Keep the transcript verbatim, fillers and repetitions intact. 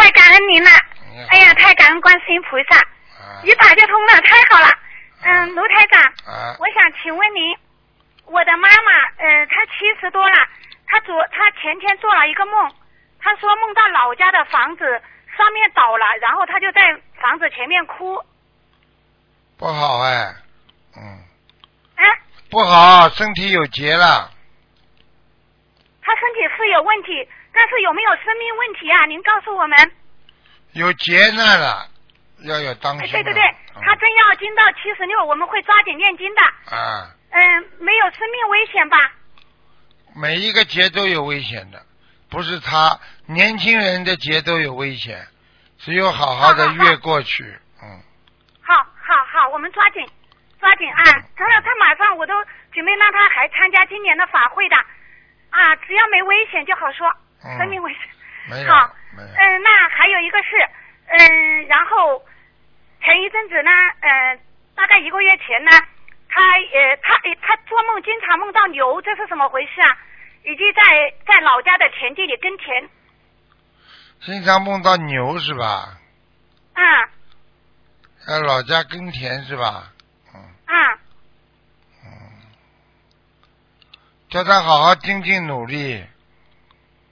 太感恩您了，哎呀，太感恩观世音菩萨， 啊、 一打就通了，太好了。嗯，卢台长， 啊、 我想请问您，我的妈妈，呃，她七十多了，她昨她前天做了一个梦，她说梦到老家的房子上面倒了，然后她就在房子前面哭。 不好哎，嗯。 啊？ 不好，身体有结了。 她身体是有问题，但是有没有生命问题啊？您告诉我们。 有劫难了，要有当心、啊。 对对对，她真要精到七十六，我们会抓紧念经的。 啊。 嗯，没有生命危险吧？ 每一个劫都有危险的，不是他，年轻人的劫都有危险，只有好好的越过去。嗯。 好好好，我们抓紧抓紧啊！他他马上我都准备让他还参加今年的法会的啊，只要没危险就好说， 嗯、 生命危险。 没有。 好， 没有。 嗯，那还有一个是，嗯，然后前一阵子呢，呃，大概一个月前呢，他呃他他做梦经常梦到牛，这是怎么回事啊？以及在在老家的田地里耕田。 经常梦到牛是吧？ 啊。 在老家耕田是吧？嗯。 啊。 嗯。叫他好好精进努力。